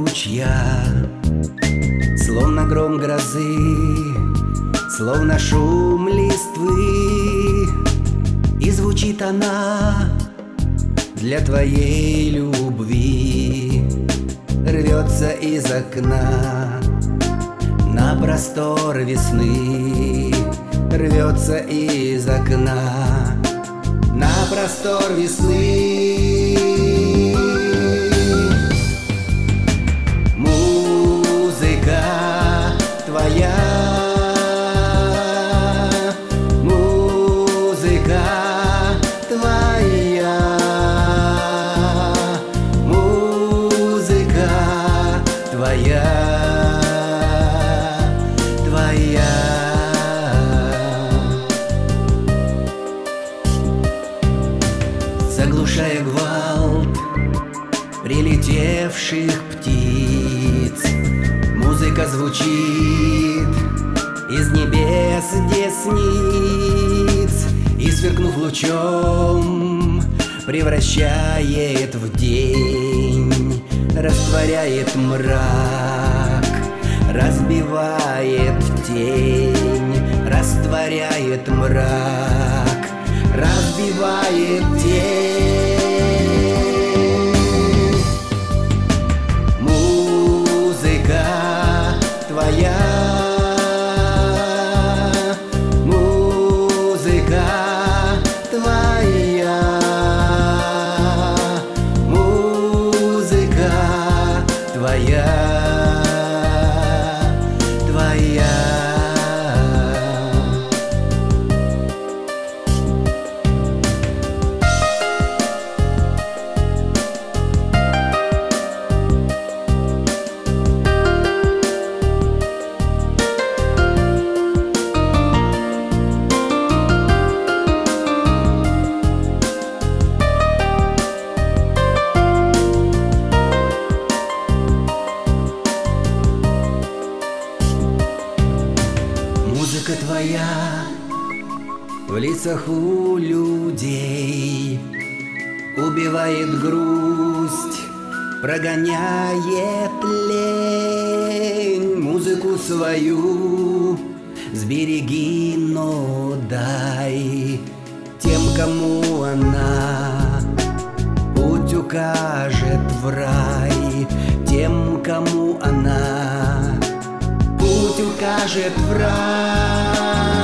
ручья, словно гром грозы, словно шум листвы. И звучит она для твоей любви, рвется из окна на простор весны, рвется из окна на простор весны. Музыка твоя, музыка твоя, музыка твоя, твоя. Заглушая гвалт прилетевших птиц, музыка звучит из небес десниц и, сверкнув лучом, превращает в день, растворяет мрак, разбивает тень, растворяет мрак, разбивает тень. Музыка твоя, музыка твоя, музыка твоя, твоя. Музыка твоя в лицах у людей убивает грусть, прогоняет лень. Музыку свою сбереги, но дай тем, кому она путь укажет в рай, тем, кому она путь укажет в рай.